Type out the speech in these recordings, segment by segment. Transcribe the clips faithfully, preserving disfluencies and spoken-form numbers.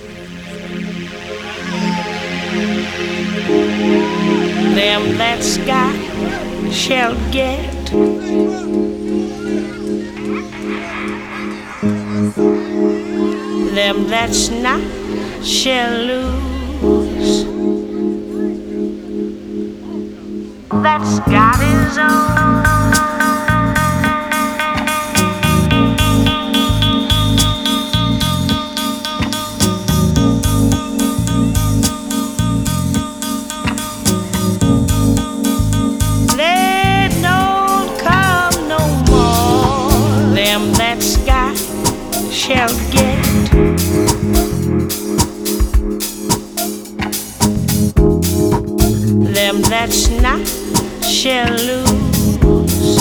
Them that's got shall get. Them that's not shall lose. That's got his own. Shall get. Them that's not shall lose.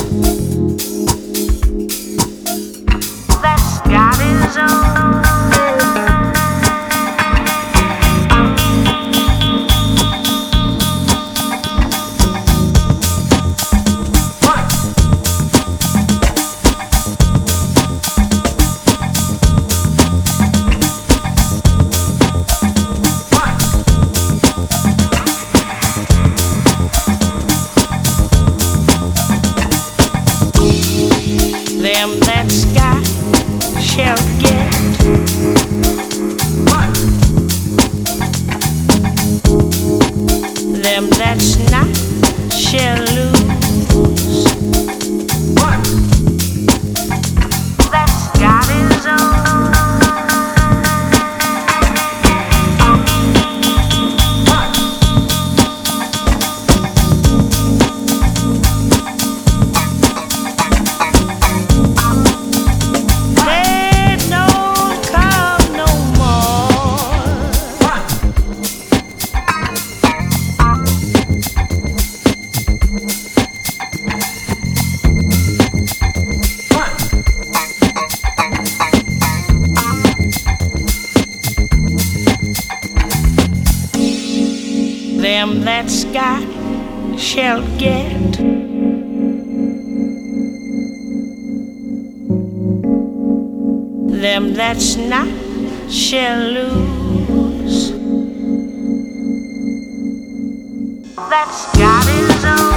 That's got his own. Them that's got shall get. Them that's not shall lose. That's got his own. Them that's got shall get. Them that's not shall lose. That's got his own.